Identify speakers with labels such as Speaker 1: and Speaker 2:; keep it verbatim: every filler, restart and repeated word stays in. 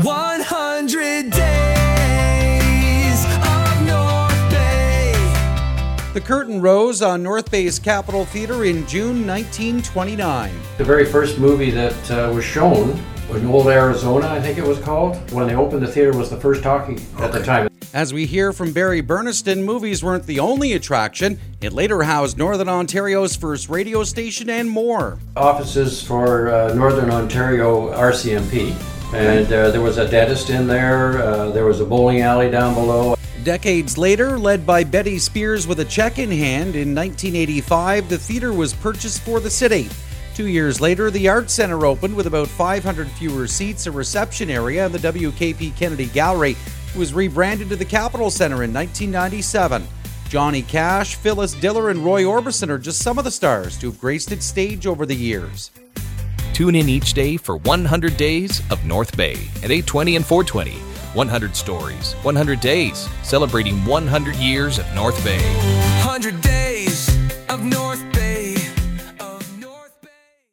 Speaker 1: one hundred Days of North Bay.
Speaker 2: The curtain rose on North Bay's Capitol Theatre in June nineteen twenty-nine.
Speaker 3: The very first movie that uh, was shown in Old Arizona, I think it was called. When they opened the theatre was the first talkie at
Speaker 2: okay.
Speaker 3: the time.
Speaker 2: As we hear from Barry Burniston, movies weren't the only attraction. It later housed Northern Ontario's first radio station and more.
Speaker 3: Offices for uh, Northern Ontario R C M P. And uh, there was a dentist in there. Uh, there was a bowling alley down below.
Speaker 2: Decades later, led by Betty Spears with a check in hand, in nineteen eighty-five, the theatre was purchased for the city. Two years later, the Arts Centre opened with about five hundred fewer seats, a reception area, and the W K P Kennedy Gallery was rebranded to the Capitol Centre in nineteen ninety-seven. Johnny Cash, Phyllis Diller, and Roy Orbison are just some of the stars to have graced its stage over the years.
Speaker 4: Tune in each day for one hundred Days of North Bay at eight twenty and four twenty. one hundred stories, one hundred days, celebrating one hundred years of North Bay.
Speaker 1: one hundred Days